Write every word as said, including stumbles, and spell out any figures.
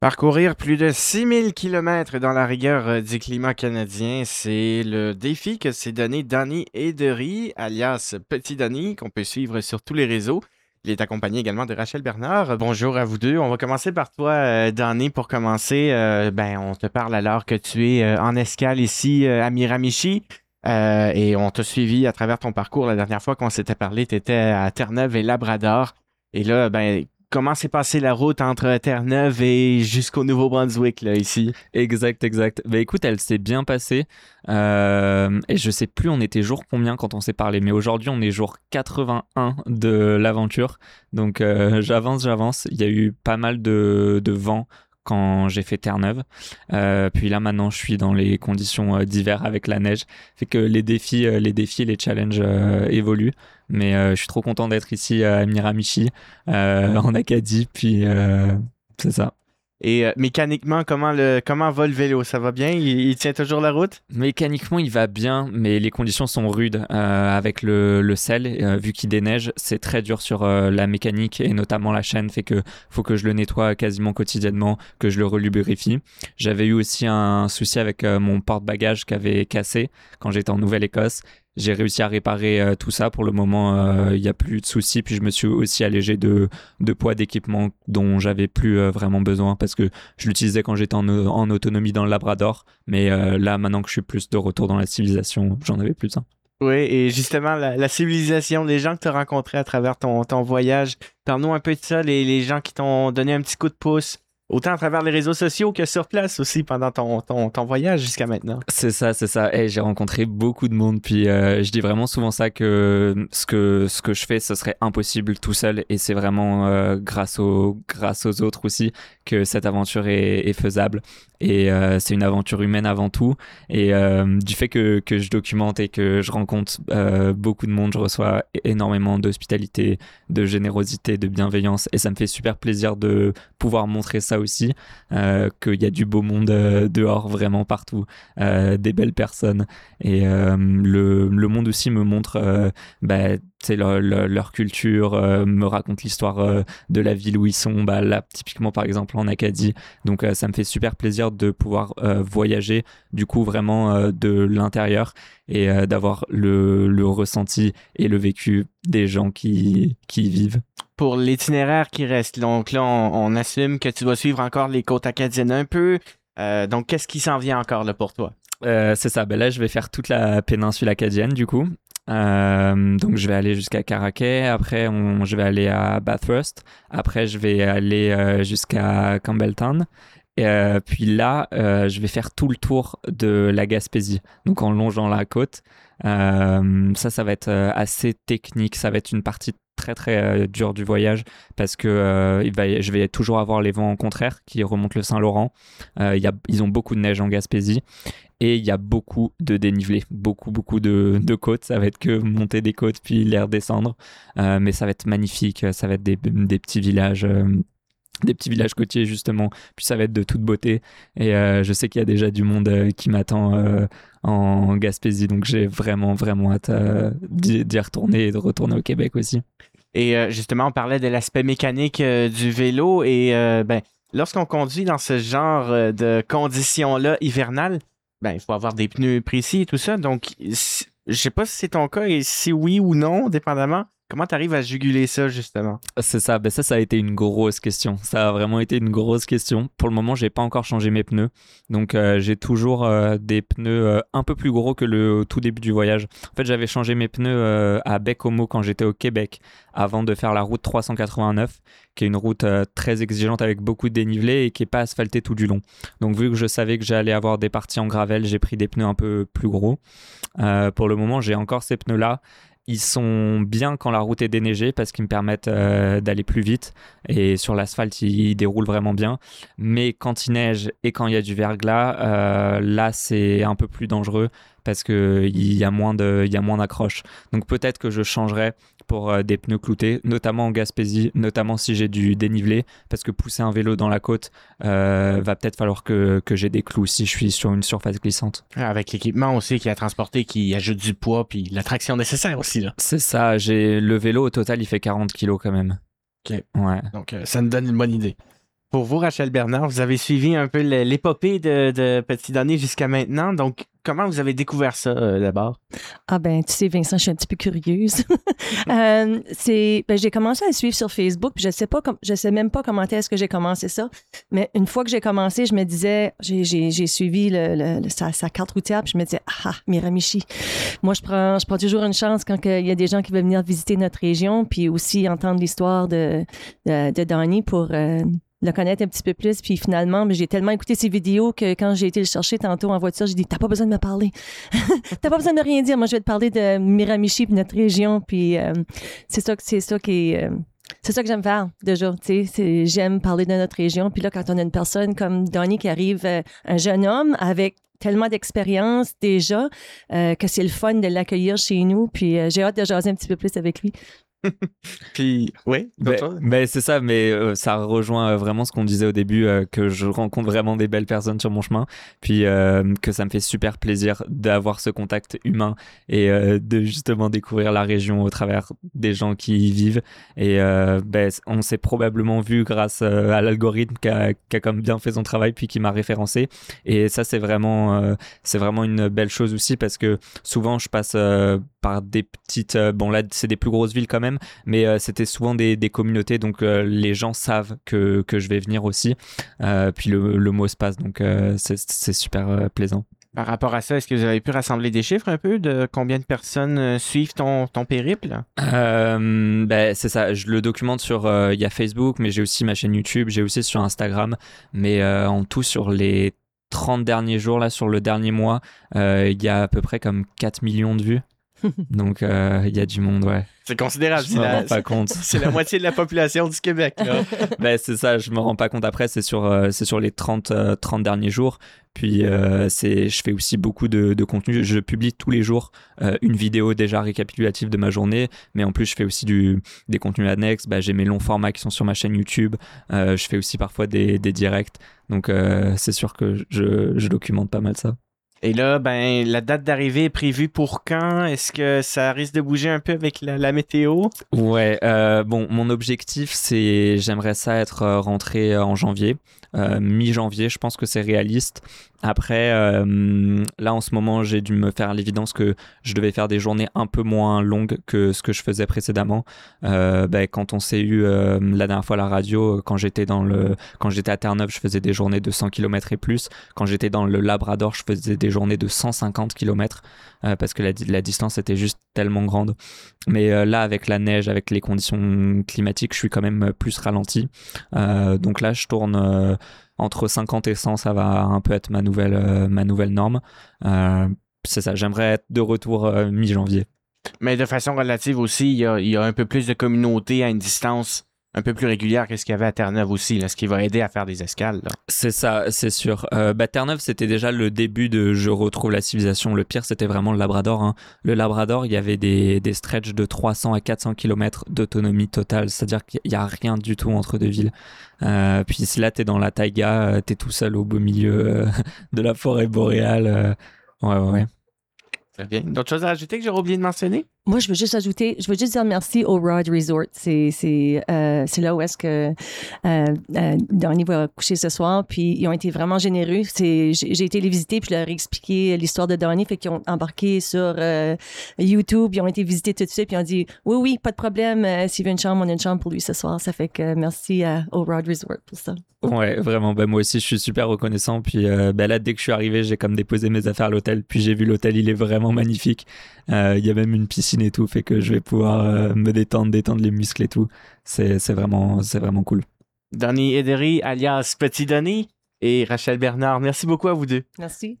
Parcourir plus de six mille kilomètres dans la rigueur euh, du climat canadien, c'est le défi que s'est donné Danny Edery, alias Petit Danny, qu'on peut suivre sur tous les réseaux. Il est accompagné également de Rachel Bernard. Bonjour à vous deux. On va commencer par toi, euh, Danny, pour commencer. Euh, ben, on te parle alors que tu es euh, en escale ici euh, à Miramichi. Euh, et on t'a suivi à travers ton parcours. La dernière fois qu'on s'était parlé, tu étais à Terre-Neuve et Labrador. Et là, ben, comment s'est passée la route entre Terre-Neuve et jusqu'au Nouveau-Brunswick, là, ici? Exact, exact. Bah écoute, elle s'est bien passée. Euh, et je sais plus, on était jour combien quand on s'est parlé, mais aujourd'hui on est jour quatre-vingt-un de l'aventure. Donc euh, j'avance, j'avance. Il y a eu pas mal de, de vent quand j'ai fait Terre-Neuve. Euh, puis là maintenant je suis dans les conditions euh, d'hiver avec la neige. Fait que les défis, euh, les défis, les challenges euh, évoluent. Mais euh, je suis trop content d'être ici à Miramichi, euh, en Acadie. Puis euh, c'est ça. Et euh, mécaniquement, comment, le, comment va le vélo? Ça va bien? Il, il tient toujours la route? Mécaniquement, il va bien, mais les conditions sont rudes. Euh, avec le, le sel, euh, vu qu'il déneige, c'est très dur sur euh, la mécanique et notamment la chaîne. Fait que faut que je le nettoie quasiment quotidiennement, que je le relubrifie. J'avais eu aussi un souci avec euh, mon porte-bagages qui avait cassé quand j'étais en Nouvelle-Écosse. J'ai réussi à réparer euh, tout ça. Pour le moment, il euh, n'y a plus de soucis. Puis je me suis aussi allégé de, de poids d'équipement dont j'avais plus euh, vraiment besoin parce que je l'utilisais quand j'étais en, en autonomie dans le Labrador. Mais euh, là, maintenant que je suis plus de retour dans la civilisation, j'en avais plus besoin. Oui, et justement, la, la civilisation, les gens que tu as rencontrés à travers ton, ton voyage, parle-nous un peu de ça, les, les gens qui t'ont donné un petit coup de pouce, autant à travers les réseaux sociaux que sur place aussi pendant ton, ton, ton voyage jusqu'à maintenant. C'est ça, c'est ça. Et j'ai rencontré beaucoup de monde. Puis euh, je dis vraiment souvent ça que ce que ce que je fais, ce serait impossible tout seul. Et c'est vraiment euh, grâce aux grâce aux autres aussi que cette aventure est, est faisable. Et euh, c'est une aventure humaine avant tout. Et euh, du fait que que je documente et que je rencontre euh, beaucoup de monde, je reçois énormément d'hospitalité, de générosité, de bienveillance. Et ça me fait super plaisir de pouvoir montrer ça aussi, euh, qu'il y a du beau monde euh, dehors vraiment partout. Euh, des belles personnes et euh, le, le monde aussi me montre euh, bah, leur, leur, leur culture, euh, me raconte l'histoire euh, de la ville où ils sont, bah, là typiquement par exemple en Acadie. Donc euh, ça me fait super plaisir de pouvoir euh, voyager du coup vraiment euh, de l'intérieur et euh, d'avoir le, le ressenti et le vécu des gens qui, qui y vivent. Pour l'itinéraire qui reste, donc là, on, on assume que tu vas suivre encore les côtes acadiennes un peu. Euh, donc, qu'est-ce qui s'en vient encore là pour toi? Euh, c'est ça, ben là je vais faire toute la péninsule acadienne du coup. Euh, donc je vais aller jusqu'à Caraquet, après on, je vais aller à Bathurst, après je vais aller euh, jusqu'à Campbelltown. Et euh, puis là, euh, je vais faire tout le tour de la Gaspésie, donc en longeant la côte. Euh, ça, ça va être euh, assez technique, ça va être une partie très très euh, dure du voyage parce que euh, il va, je vais toujours avoir les vents contraires qui remontent le Saint-Laurent. Euh, y a, ils ont beaucoup de neige en Gaspésie. Et il y a beaucoup de dénivelé, beaucoup, beaucoup de, de côtes. Ça va être que monter des côtes puis les redescendre. Euh, mais ça va être magnifique. Ça va être des, des petits villages, euh, des petits villages côtiers justement. Puis ça va être de toute beauté. Et euh, je sais qu'il y a déjà du monde euh, qui m'attend euh, en Gaspésie. Donc j'ai vraiment, vraiment hâte euh, d'y, d'y retourner et de retourner au Québec aussi. Et euh, justement, on parlait de l'aspect mécanique euh, du vélo. Et euh, ben, lorsqu'on conduit dans ce genre euh, de conditions-là hivernales, ben, il faut avoir des pneus précis et tout ça. Donc, si- je sais pas si c'est ton cas et si oui ou non, dépendamment. Comment tu arrives à juguler ça, justement? C'est ça, ben ça, ça a été une grosse question. Ça a vraiment été une grosse question. Pour le moment, j'ai pas encore changé mes pneus. Donc, euh, j'ai toujours euh, des pneus euh, un peu plus gros que le au tout début du voyage. En fait, j'avais changé mes pneus euh, à Baie-Comeau quand j'étais au Québec, avant de faire la route trois cent quatre-vingt-neuf, qui est une route euh, très exigeante avec beaucoup de dénivelé et qui est pas asphaltée tout du long. Donc, vu que je savais que j'allais avoir des parties en gravel, j'ai pris des pneus un peu plus gros. Euh, pour le moment, j'ai encore ces pneus-là. Ils sont bien quand la route est déneigée parce qu'ils me permettent euh, d'aller plus vite et sur l'asphalte ils, ils déroulent vraiment bien, mais quand il neige et quand il y a du verglas, euh, là c'est un peu plus dangereux parce qu'il y a moins de, il y a moins d'accroche. Donc peut-être que je changerai pour euh, des pneus cloutés, notamment en Gaspésie, notamment si j'ai du dénivelé, parce que pousser un vélo dans la côte, euh, va peut-être falloir que, que j'ai des clous si je suis sur une surface glissante. Avec l'équipement aussi qui a transporté, qui ajoute du poids, puis la traction nécessaire aussi, là. C'est ça, j'ai le vélo au total il fait quarante kilos quand même. OK. Ouais. Donc, euh, ça nous donne une bonne idée. Pour vous, Rachel Bernard, vous avez suivi un peu l'épopée de, de Petit Donné jusqu'à maintenant. Donc, comment vous avez découvert ça euh, d'abord? Ah ben, tu sais, Vincent, je suis un petit peu curieuse. euh, c'est, ben, j'ai commencé à le suivre sur Facebook, puis je sais pas, com- je sais même pas comment est-ce que j'ai commencé ça. Mais une fois que j'ai commencé, je me disais, j'ai, j'ai, j'ai suivi le, le, le, sa, sa carte routière, puis je me disais, ah, Miramichi. Moi, je prends, je prends toujours une chance quand il y a des gens qui veulent venir visiter notre région, puis aussi entendre l'histoire de, de, de Donnie pour euh, le connaître un petit peu plus. Puis finalement, j'ai tellement écouté ses vidéos que quand j'ai été le chercher tantôt en voiture, j'ai dit, t'as pas besoin de me parler. T'as pas besoin de rien dire. Moi, je vais te parler de Miramichi puis notre région. Puis euh, c'est ça, c'est ça qui est... Euh, c'est ça que j'aime faire, déjà. Tu sais, j'aime parler de notre région. Puis là, quand on a une personne comme Donnie qui arrive, euh, un jeune homme avec tellement d'expérience déjà, euh, que c'est le fun de l'accueillir chez nous. Puis euh, j'ai hâte de jaser un petit peu plus avec lui. Puis, oui, ben, ben c'est ça, mais euh, ça rejoint vraiment ce qu'on disait au début, euh, que je rencontre vraiment des belles personnes sur mon chemin, puis euh, que ça me fait super plaisir d'avoir ce contact humain et euh, de justement découvrir la région au travers des gens qui y vivent. Et euh, ben, on s'est probablement vu grâce euh, à l'algorithme qui a, qui a comme bien fait son travail, puis qui m'a référencé. Et ça, c'est vraiment, euh, c'est vraiment une belle chose aussi, parce que souvent, je passe euh, par des petites... Euh, bon, là, c'est des plus grosses villes quand même, mais euh, c'était souvent des, des communautés, donc euh, les gens savent que, que je vais venir aussi, euh, puis le, le mot se passe, donc euh, c'est, c'est super euh, plaisant. Par rapport à ça, est-ce que vous avez pu rassembler des chiffres un peu de combien de personnes euh, suivent ton, ton périple? euh, ben, C'est ça, je le documente sur, il euh, y a Facebook, mais j'ai aussi ma chaîne YouTube, j'ai aussi sur Instagram, mais euh, en tout sur les trente derniers jours, là, sur le dernier mois, il euh, y a à peu près comme quatre millions de vues. Donc, il euh, y a du monde, ouais. C'est considérable. Je me rends pas compte. C'est la moitié de la population du Québec, là. Ben, c'est ça, je me rends pas compte. Après, c'est sur, euh, c'est sur les trente, euh, trente derniers jours. Puis, euh, c'est, je fais aussi beaucoup de, de contenu. Je publie tous les jours euh, une vidéo déjà récapitulative de ma journée. Mais en plus, je fais aussi du, des contenus annexes. Ben, j'ai mes longs formats qui sont sur ma chaîne YouTube. Euh, je fais aussi parfois des, des directs. Donc, euh, c'est sûr que je, je documente pas mal ça. Et là, ben, la date d'arrivée est prévue pour quand? Est-ce que ça risque de bouger un peu avec la, la météo? Ouais, euh, bon, mon objectif, c'est, j'aimerais ça être rentré en janvier, euh, mi-janvier, je pense que c'est réaliste. Après, euh, là, en ce moment, j'ai dû me faire l'évidence que je devais faire des journées un peu moins longues que ce que je faisais précédemment. Euh, ben, quand on s'est eu euh, la dernière fois à la radio, quand j'étais dans le, quand j'étais à Terre-Neuve, je faisais des journées de cent kilomètres et plus. Quand j'étais dans le Labrador, je faisais des journées de cent cinquante kilomètres euh, parce que la, la distance était juste tellement grande. Mais euh, là, avec la neige, avec les conditions climatiques, je suis quand même plus ralenti. Euh, donc là, je tourne euh, entre cinquante et cent, ça va un peu être ma nouvelle, euh, ma nouvelle norme. Euh, c'est ça, j'aimerais être de retour euh, mi-janvier. Mais de façon relative aussi, il y a, il y a un peu plus de communauté à une distance un peu plus régulière que ce qu'il y avait à Terre-Neuve aussi, là, ce qui va aider à faire des escales. Là. C'est ça, c'est sûr. Euh, bah, Terre-Neuve, c'était déjà le début de Je retrouve la civilisation. Le pire, c'était vraiment le Labrador. Hein. Le Labrador, il y avait des, des stretches de trois cents à quatre cents kilomètres d'autonomie totale. C'est-à-dire qu'il n'y a rien du tout entre deux villes. Euh, puis si là, t'es dans la taïga, t'es tout seul au beau milieu euh, de la forêt boréale. Euh, ouais, ouais, ouais. Très bien. D'autres choses à ajouter que j'aurais oublié de mentionner? Moi, je veux juste ajouter, je veux juste dire merci au Rod Resort. C'est, c'est, euh, c'est là où est-ce que euh, euh, Donnie va coucher ce soir. Puis, ils ont été vraiment généreux. C'est, j'ai, j'ai été les visiter, puis je leur ai expliqué l'histoire de Donnie. Fait qu'ils ont embarqué sur euh, YouTube. Ils ont été visités tout de suite, puis ils ont dit oui, oui, pas de problème. Euh, s'il veut une chambre, on a une chambre pour lui ce soir. Ça fait que merci à, au Rod Resort pour ça. Ouais, vraiment. Ben, moi aussi, je suis super reconnaissant. Puis euh, ben là, dès que je suis arrivé, j'ai comme déposé mes affaires à l'hôtel. Puis j'ai vu l'hôtel, il est vraiment magnifique. Euh, il y a même une piscine et tout, fait que je vais pouvoir euh, me détendre, détendre les muscles et tout. C'est, c'est, vraiment, c'est vraiment cool. Donnie Edery, alias Petit Donnie, et Rachel Bernard, merci beaucoup à vous deux. Merci.